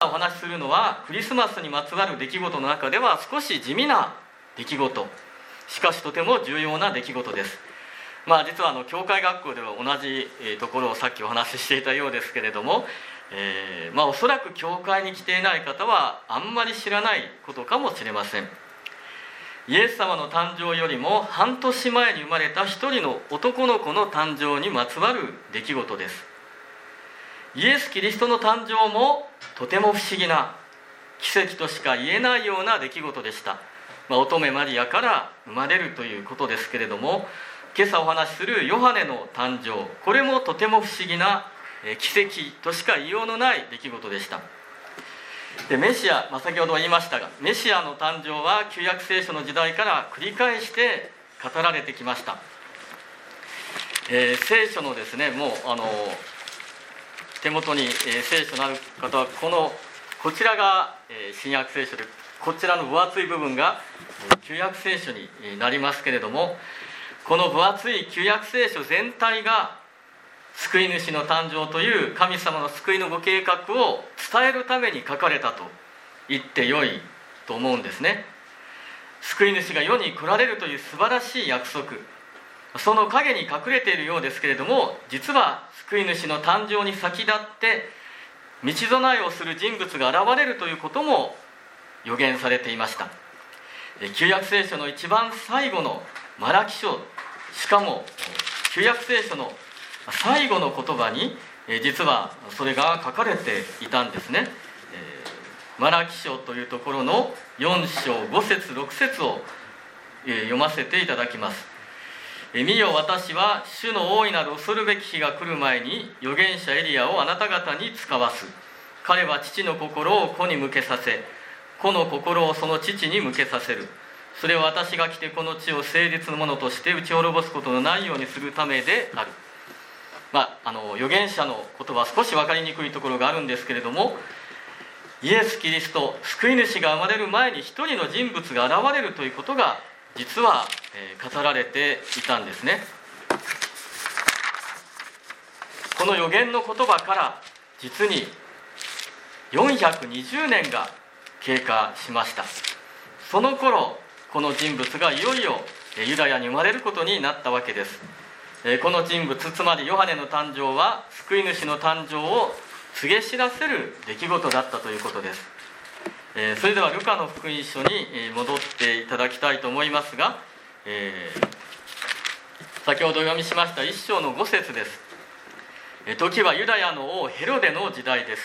お話しするのはクリスマスにまつわる出来事の中では少し地味な出来事、しかしとても重要な出来事です。実は教会学校では同じところをさっきお話ししていたようですけれども、おそらく教会に来ていない方はあんまり知らないことかもしれません。イエス様の誕生よりも半年前に生まれた一人の男の子の誕生にまつわる出来事です。イエス・キリストの誕生もとても不思議な奇跡としか言えないような出来事でした。乙女マリアから生まれるということですけれども、今朝お話しするヨハネの誕生、これもとても不思議な奇跡としか言いようのない出来事でした。でメシア、先ほど言いましたが、メシアの誕生は旧約聖書の時代から繰り返して語られてきました。聖書のですね、もう手元に聖書のある方はこちらが新約聖書で、こちらの分厚い部分が旧約聖書になりますけれども、この分厚い旧約聖書全体が救い主の誕生という神様の救いのご計画を伝えるために書かれたと言ってよいと思うんですね。救い主が世に来られるという素晴らしい約束、その陰に隠れているようですけれども、実は救い主の誕生に先立って道備えをする人物が現れるということも予言されていました。旧約聖書の一番最後のマラキ書、しかも旧約聖書の最後の言葉に実はそれが書かれていたんですね。マラキ書というところの4章5節6節を読ませていただきます。見よ、私は主の大いなる恐るべき日が来る前に預言者エリアをあなた方に使わす。彼は父の心を子に向けさせ、子の心をその父に向けさせる。それは私が来てこの地を誠実のものとして打ち滅ぼすことのないようにするためである。預言者の言葉は少し分かりにくいところがあるんですけれども、イエス・キリスト、救い主が生まれる前に一人の人物が現れるということが実は語られていたんですね。この預言の言葉から実に420年が経過しました。その頃、この人物がいよいよユダヤに生まれることになったわけです。この人物、つまりヨハネの誕生は救い主の誕生を告げ知らせる出来事だったということです。それではルカの福音書に戻っていただきたいと思いますが、先ほど読みしました1章の5節です。時はユダヤの王ヘロデの時代です。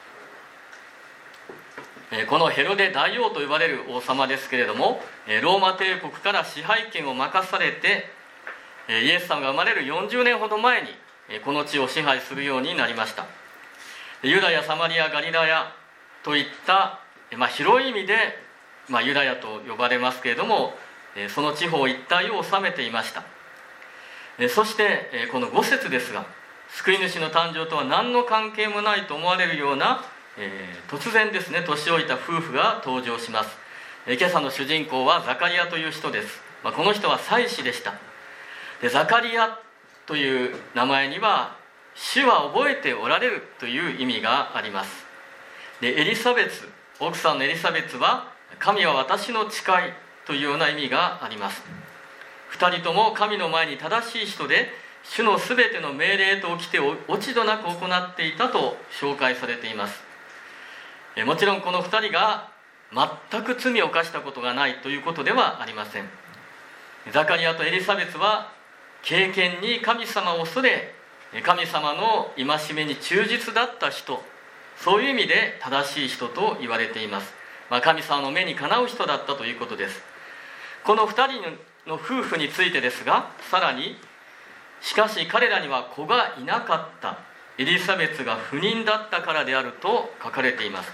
このヘロデ大王と呼ばれる王様ですけれども、ローマ帝国から支配権を任されて、イエス様が生まれる40年ほど前にこの地を支配するようになりました。ユダヤ、サマリア、ガリラヤといった広い意味で、ユダヤと呼ばれますけれども、その地方一帯を治めていました。そしてこの5節ですが、救い主の誕生とは何の関係もないと思われるような、突然ですね、年老いた夫婦が登場します。今朝の主人公はザカリアという人です。この人は祭司でした。でザカリアという名前には主は覚えておられるという意味があります。でエリサベツ、奥さんのエリサベツは神は私の誓いというような意味があります。2人とも神の前に正しい人で、主のすべての命令と掟を落ち度なく行っていたと紹介されています。もちろんこの2人が全く罪を犯したことがないということではありません。ザカリアとエリサベツは敬虔に神様を恐れ、神様の戒めに忠実だった人、そういう意味で正しい人と言われています。神様の目にかなう人だったということです。この2人の夫婦についてですが、さらに、しかし彼らには子がいなかった、エリザベスが不妊だったからであると書かれています。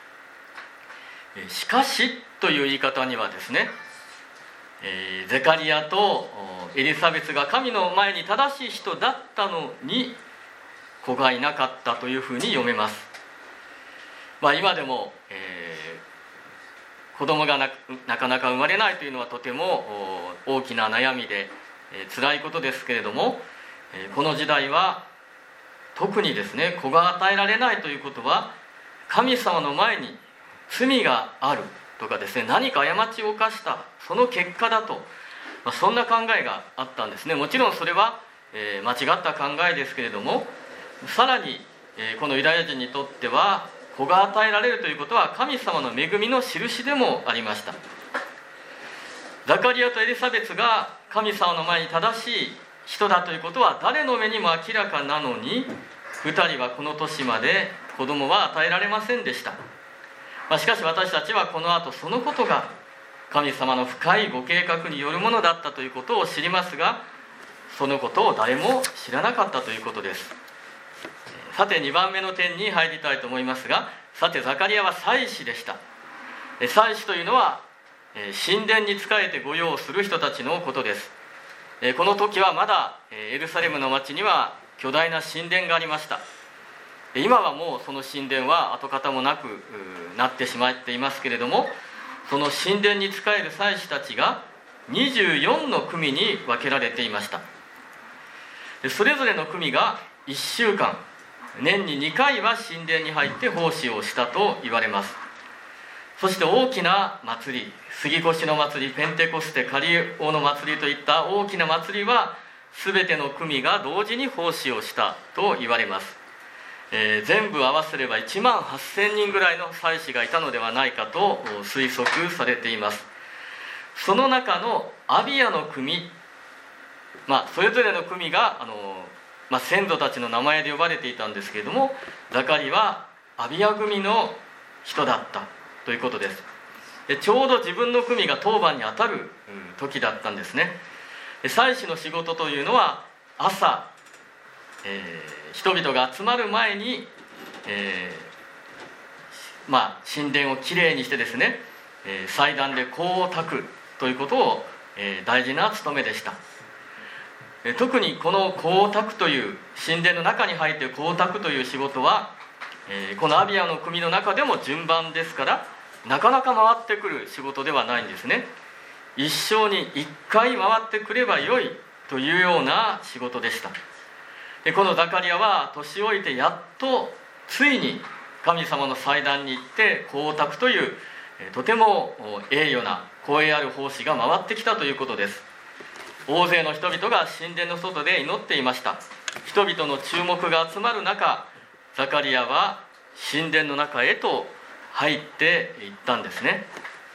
しかしという言い方にはですね、ゼカリアとエリザベスが神の前に正しい人だったのに子がいなかったというふうに読めます。今でも、子供が なかなか生まれないというのはとても大きな悩みで、辛いことですけれども、この時代は特にですね、子が与えられないということは神様の前に罪があるとかですね、何か過ちを犯したその結果だと、そんな考えがあったんですね。もちろんそれは、間違った考えですけれども、さらに、このユダヤ人にとっては子が与えられるということは神様の恵みの印でもありました。ザカリアとエリザベスが神様の前に正しい人だということは誰の目にも明らかなのに、2人はこの年まで子供は与えられませんでした。しかし私たちはこの後そのことが神様の深いご計画によるものだったということを知りますが、そのことを誰も知らなかったということです。さて2番目の点に入りたいと思いますが、さてザカリアは祭司でした。祭司というのは神殿に仕えて御用をする人たちのことです。この時はまだエルサレムの町には巨大な神殿がありました。今はもうその神殿は跡形もなくなってしまっていますけれども、その神殿に仕える祭司たちが24の組に分けられていました。それぞれの組が1週間、年に2回は神殿に入って奉仕をしたと言われます。そして大きな祭り、杉越の祭り、ペンテコステ、カリオの祭りといった大きな祭りは全ての組が同時に奉仕をしたと言われます。全部合わせれば1万8000人ぐらいの祭司がいたのではないかと推測されています。その中のアビアの組、それぞれの組が先祖たちの名前で呼ばれていたんですけれども、ザカリはアビア組の人だったということです。ちょうど自分の組が当番に当たる時だったんですね。祭司の仕事というのは朝、人々が集まる前に、神殿をきれいにしてですね、祭壇で香を焚くということを、大事な務めでした。特にこの香を焚くという神殿の中に入って香を焚くという仕事は、このアビアの組の中でも順番ですからなかなか回ってくる仕事ではないんですね。一生に一回回ってくればよいというような仕事でした。このザカリアは年老いてやっとついに神様の祭壇に行って香を焚くというとても栄誉な光栄ある奉仕が回ってきたということです。大勢の人々が神殿の外で祈っていました。人々の注目が集まる中、ザカリアは神殿の中へと入っていったんですね。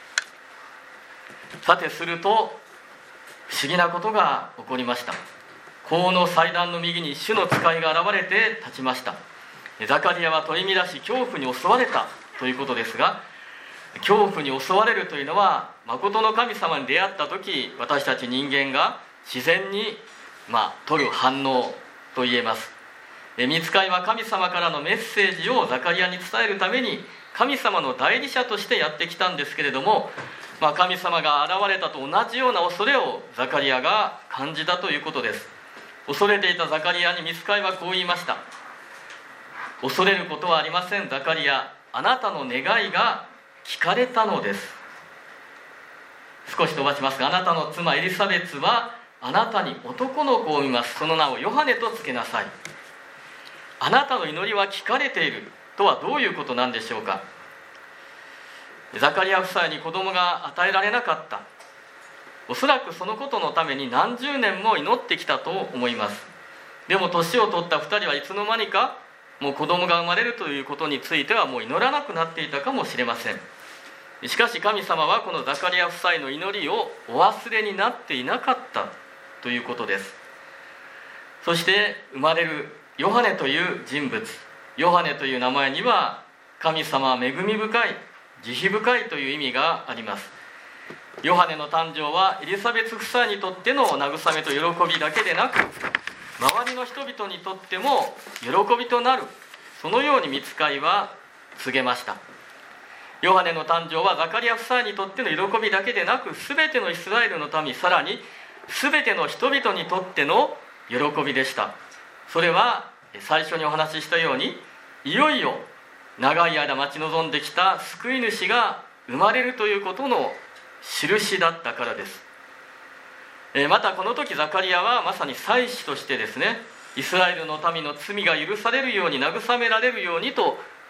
さてすると不思議なことが起こりました。香の祭壇の右に主の使いが現れて立ちました。ザカリアは取り乱し恐怖に襲われたということですが、恐怖に襲われるというのは誠の神様に出会った時、私たち人間が自然に取る反応と言えます。御使いは神様からのメッセージをザカリアに伝えるために神様の代理者としてやってきたんですけれども、神様が現れたと同じような恐れをザカリアが感じたということです。恐れていたザカリアに御使いはこう言いました。恐れることはありませんザカリア、あなたの願いが聞かれたのです。少し飛ばしますが、あなたの妻エリザベツはあなたに男の子を産みます。その名をヨハネとつけなさい。あなたの祈りは聞かれているとはどういうことなんでしょうか。ザカリア夫妻に子供が与えられなかった、おそらくそのことのために何十年も祈ってきたと思います。でも年を取った2人はいつの間にかもう子供が生まれるということについてはもう祈らなくなっていたかもしれません。しかし神様はこのザカリア夫妻の祈りをお忘れになっていなかったということです。そして生まれるヨハネという人物、ヨハネという名前には神様は恵み深い、慈悲深いという意味があります。ヨハネの誕生はエリザベス夫妻にとっての慰めと喜びだけでなく、周りの人々にとっても喜びとなる、そのように御使いは告げました。ヨハネの誕生はザカリア夫妻にとっての喜びだけでなく、全てのイスラエルの民、さらに全ての人々にとっての喜びでした。それは最初にお話ししたように、いよいよ長い間待ち望んできた救い主が生まれるということの印だったからです。またこの時ザカリアはまさに祭司としてですね、イスラエルの民の罪が許されるように、慰められるようにと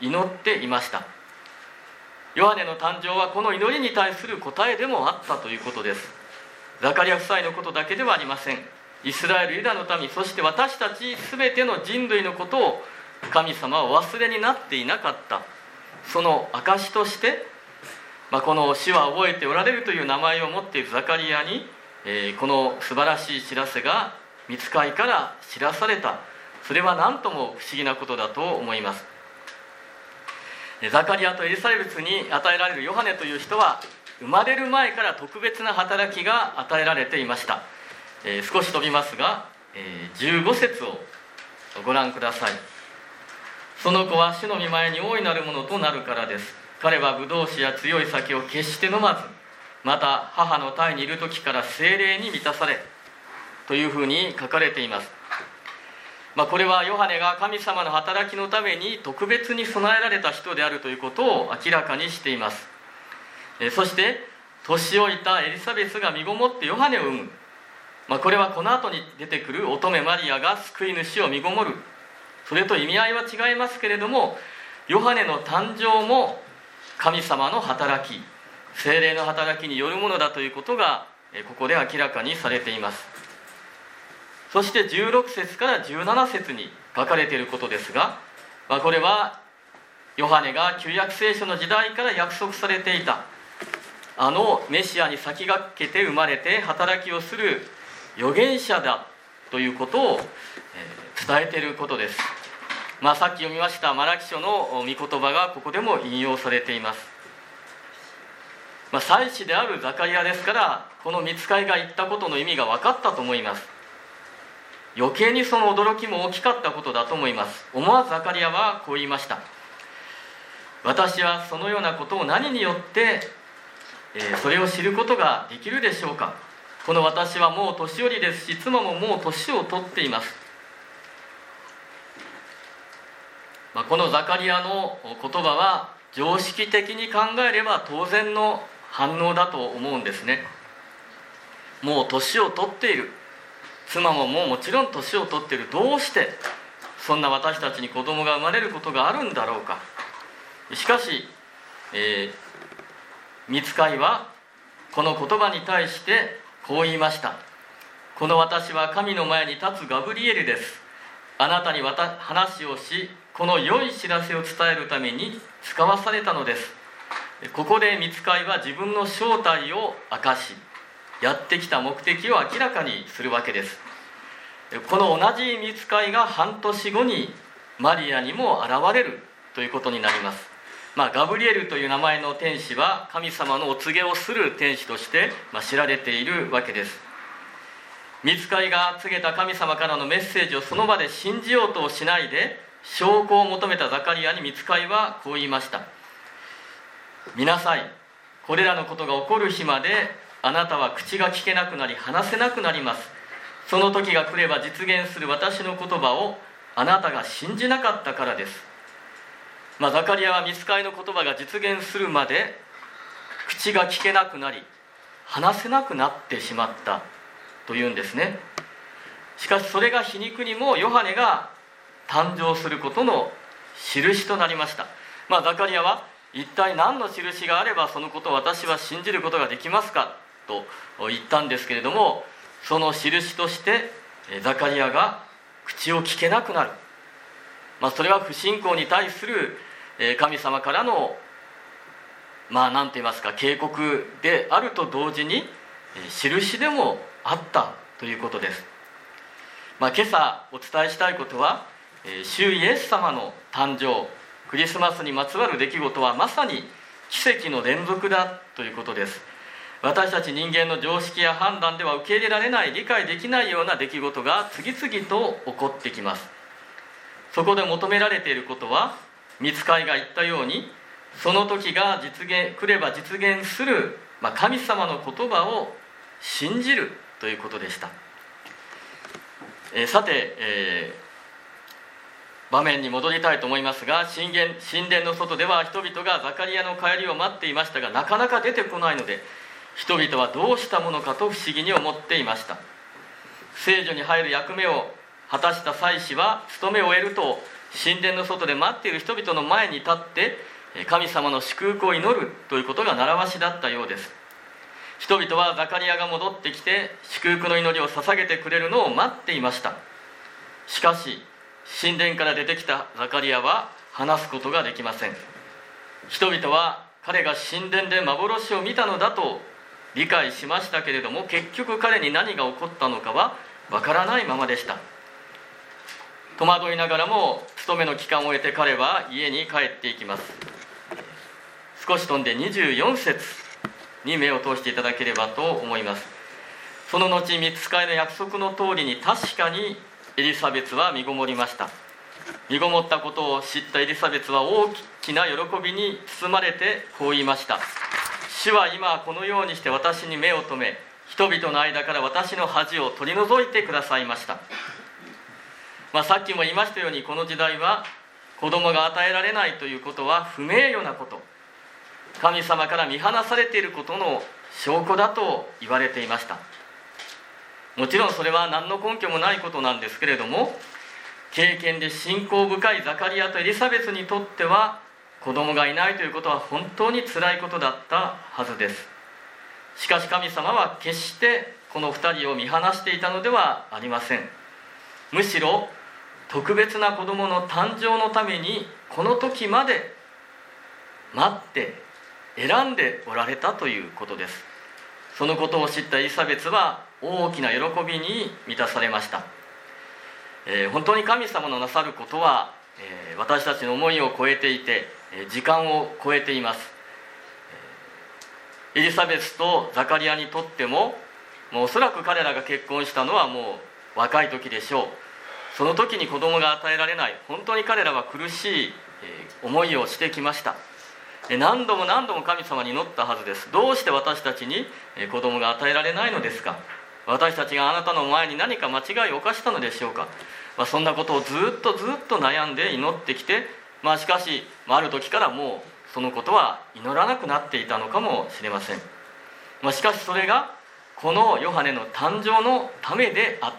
祈っていました。ヨハネの誕生はこの祈りに対する答えでもあったということです。ザカリア夫妻のことだけではありません。イスラエル、ユダの民、そして私たち全ての人類のことを神様はお忘れになっていなかった、その証として、この主は覚えておられるという名前を持っているザカリアに、この素晴らしい知らせが御使いから知らされた。それは何とも不思議なことだと思います。ザカリアとエリザベスに与えられるヨハネという人は、生まれる前から特別な働きが与えられていました。少し飛びますが、15節をご覧ください。その子は主の御前に大いなるものとなるからです。彼はブドウ酒や強い酒を決して飲まず、また母の胎にいる時から聖霊に満たされというふうに書かれています。これはヨハネが神様の働きのために特別に備えられた人であるということを明らかにしています。そして年老いたエリザベスが身ごもってヨハネを産む、これはこの後に出てくる乙女マリアが救い主を身ごもる、それと意味合いは違いますけれども、ヨハネの誕生も神様の働き、聖霊の働きによるものだということがここで明らかにされています。そして16節から17節に書かれていることですが、これはヨハネが旧約聖書の時代から約束されていたあのメシアに先駆けて生まれて働きをする預言者だということを伝えていることです。さっき読みましたマラキ書の御言葉がここでも引用されています。祭司であるザカリアですから、この御使いが言ったことの意味が分かったと思います。余計にその驚きも大きかったことだと思います。思わずザカリアはこう言いました。私はそのようなことを何によってそれを知ることができるでしょうか。この私はもう年寄りですし、妻ももう年を取っています。このザカリアの言葉は常識的に考えれば当然の反応だと思うんですね。もう年を取っている、妻ももちろん年を取っている、どうしてそんな私たちに子供が生まれることがあるんだろうか。しかし、御使いはこの言葉に対してこう言いました。この私は神の前に立つガブリエルです。あなたに話をし、この良い知らせを伝えるために使わされたのです。ここで御使いは自分の正体を明かし、やってきた目的を明らかにするわけです。この同じ御使いが半年後にマリアにも現れるということになります。ガブリエルという名前の天使は神様のお告げをする天使として知られているわけです。御使いが告げた神様からのメッセージをその場で信じようとしないで、証拠を求めたザカリアに御使いはこう言いました。見なさい、これらのことが起こる日まであなたは口が聞けなくなり話せなくなります。その時が来れば実現する私の言葉をあなたが信じなかったからです。ザカリアは御使いの言葉が実現するまで口が聞けなくなり話せなくなってしまったというんですね。しかしそれが皮肉にもヨハネが誕生することの印となりました。ザカリアは一体何の印があればそのことを私は信じることができますかと言ったんですけれども、その印としてザカリアが口を聞けなくなる、それは不信仰に対する神様からの何と言いますか、警告であると同時に印でもあったということです。今朝お伝えしたいことは、主イエス様の誕生、クリスマスにまつわる出来事はまさに奇跡の連続だということです。私たち人間の常識や判断では受け入れられない、理解できないような出来事が次々と起こってきます。そこで求められていることは、御使いが言ったようにその時が来れば実現する、神様の言葉を信じるということでした。さて、場面に戻りたいと思いますが、神殿の外では人々がザカリアの帰りを待っていましたが、なかなか出てこないので、人々はどうしたものかと不思議に思っていました。聖所に入る役目を果たした祭司は務めを終えると神殿の外で待っている人々の前に立って神様の祝福を祈るということが習わしだったようです。人々はザカリアが戻ってきて祝福の祈りを捧げてくれるのを待っていました。しかし神殿から出てきたザカリアは話すことができません。人々は彼が神殿で幻を見たのだと理解しましたけれども、結局彼に何が起こったのかはわからないままでした。戸惑いながらも勤めの期間を終えて彼は家に帰っていきます。少し飛んで24節に目を通していただければと思います。その後、御使いの約束の通りに確かにエリザベスは身ごもりました。身ごもったことを知ったエリザベスは大きな喜びに包まれてこう言いました。主は今このようにして私に目を留め、人々の間から私の恥を取り除いてくださいました。さっきも言いましたように、この時代は子供が与えられないということは不名誉なこと、神様から見放されていることの証拠だと言われていました。もちろんそれは何の根拠もないことなんですけれども、敬虔で信仰深いザカリアとエリザベスにとっては子供がいないということは本当につらいことだったはずです。しかし神様は決してこの2人を見放していたのではありません。むしろ特別な子供の誕生のためにこの時まで待って選んでおられたということです。そのことを知ったエリザベスは大きな喜びに満たされました。本当に神様のなさることは、私たちの思いを超えていて、時間を超えています。エリザベスとザカリアにとっても、おそらく彼らが結婚したのはもう若い時でしょう。その時に子供が与えられない、本当に彼らは苦しい思いをしてきました。何度も何度も神様に祈ったはずです。どうして私たちに子供が与えられないのですか。私たちがあなたの前に何か間違いを犯したのでしょうか。そんなことをずっと悩んで祈ってきて、しかしある時からもうそのことは祈らなくなっていたのかもしれません。しかしそれがこのヨハネの誕生のためであった、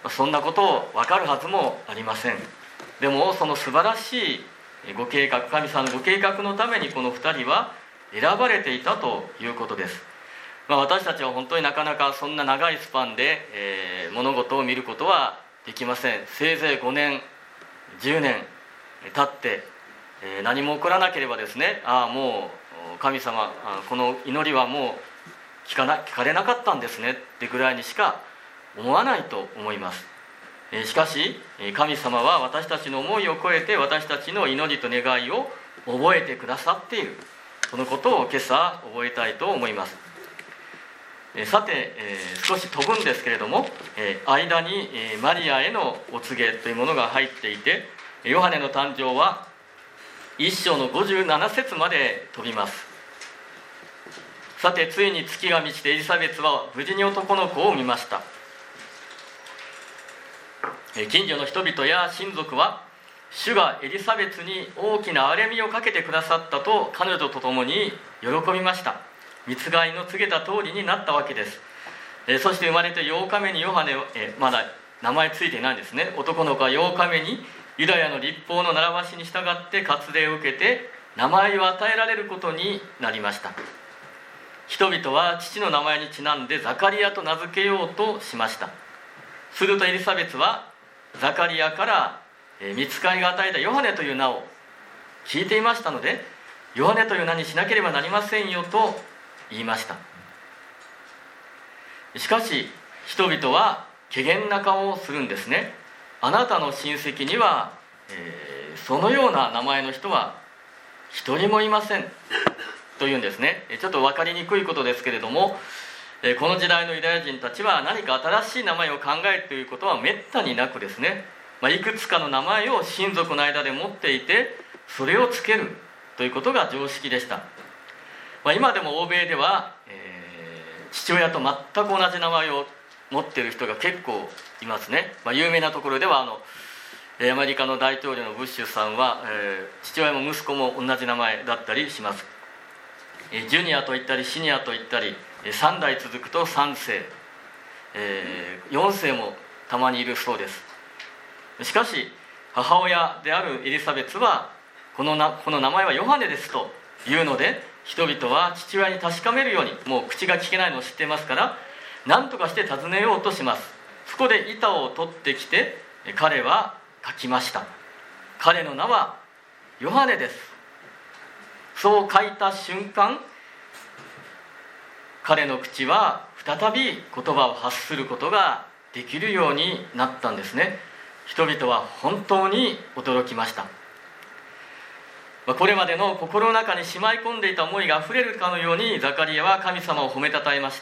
そんなことを分かるはずもありません。でもその素晴らしいご計画、神様のご計画のためにこの2人は選ばれていたということです。私たちは本当になかなかそんな長いスパンで、物事を見ることはできません。せいぜい5年10年経って、何も起こらなければですね、もう神様この祈りはもう聞かれなかったんですねってぐらいにしか思わないと思います。しかし神様は私たちの思いを超えて私たちの祈りと願いを覚えてくださっている、そのことを今朝覚えたいと思います。さて、少し飛ぶんですけれども、間にマリアへのお告げというものが入っていて、ヨハネの誕生は1章の57節まで飛びます。さて、ついに月が満ちてエリザベスは無事に男の子を産みました。近所の人々や親族は主がエリザベスに大きな憐れみをかけてくださったと彼女と共に喜びました。御つがいの告げた通りになったわけです。そして生まれて8日目にヨハネを、まだ名前ついていないんですね。男の子は8日目にユダヤの律法の習わしに従って割礼を受けて名前を与えられることになりました。人々は父の名前にちなんでザカリアと名付けようとしました。するとエリザベスはザカリアから御使いが与えたヨハネという名を聞いていましたので、ヨハネという名にしなければなりませんよと言いました。しかし人々は怪訝な顔をするんですね。あなたの親戚には、そのような名前の人は一人もいませんというんですね。ちょっと分かりにくいことですけれども、この時代のユダヤ人たちは何か新しい名前を考えるということはめったになくですね、いくつかの名前を親族の間で持っていてそれをつけるということが常識でした。今でも欧米では、父親と全く同じ名前を持っている人が結構いますね。有名なところではアメリカの大統領のブッシュさんは、父親も息子も同じ名前だったりします。ジュニアと言ったりシニアと言ったり、3代続くと3世、4世もたまにいるそうです。しかし母親であるエリザベツはこの名前はヨハネですというので、人々は父親に確かめるように、もう口が聞けないのを知っていますから、何とかして尋ねようとします。そこで板を取ってきて彼は書きました。彼の名はヨハネです。そう書いた瞬間、彼の口は再び言葉を発することができるようになったんですね。人々は本当に驚きました。これまでの心の中にしまい込んでいた思いがあふれるかのように、ザカリアは神様を褒めたたえました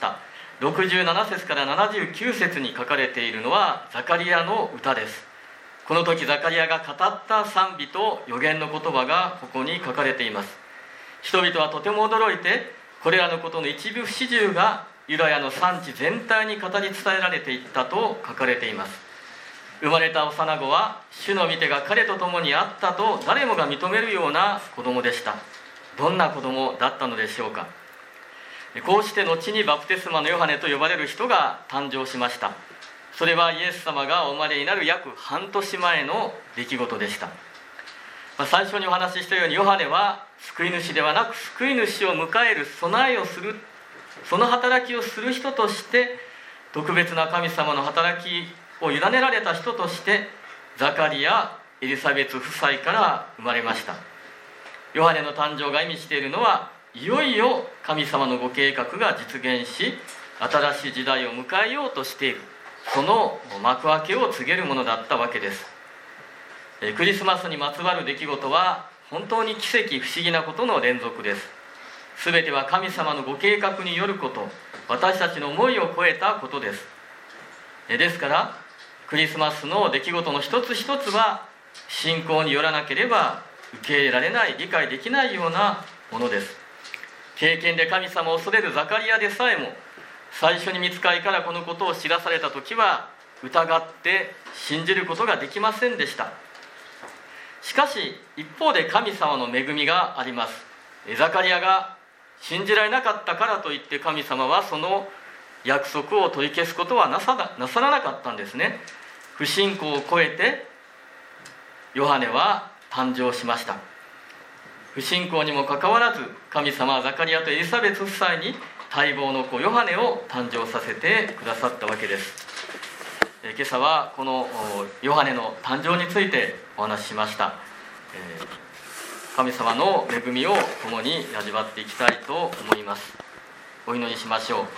。67節から79節に書かれているのはザカリアの歌です。この時ザカリアが語った賛美と預言の言葉がここに書かれています。人々はとても驚いて、これらのことの一部始終がユダヤの産地全体に語り伝えられていったと書かれています。生まれた幼子は主の御手が彼と共にあったと誰もが認めるような子供でした。どんな子供だったのでしょうか。こうして後にバプテスマのヨハネと呼ばれる人が誕生しました。それはイエス様がお生まれになる約半年前の出来事でした。最初にお話ししたように、ヨハネは救い主ではなく救い主を迎える備えをする、その働きをする人として、特別な神様の働きを委ねられた人として、ザカリア・エリザベツ夫妻から生まれました。ヨハネの誕生が意味しているのは、いよいよ神様のご計画が実現し、新しい時代を迎えようとしている、その幕開けを告げるものだったわけです。クリスマスにまつわる出来事は本当に奇跡不思議なことの連続です。すべては神様のご計画によること、私たちの思いを超えたことです。ですからクリスマスの出来事の一つ一つは信仰によらなければ受け入れられない、理解できないようなものです。敬虔で神様を恐れるザカリアでさえも、最初に御使いからこのことを知らされた時は疑って信じることができませんでした。しかし一方で神様の恵みがあります。ザカリアが信じられなかったからといって神様はその約束を取り消すことはなさらなかったんですね。不信仰を超えてヨハネは誕生しました。不信仰にもかかわらず神様はザカリアとエリザベツ夫妻に待望の子ヨハネを誕生させてくださったわけです。今朝はこのヨハネの誕生についてお話ししました。神様の恵みを共に味わっていきたいと思います。お祈りしましょう。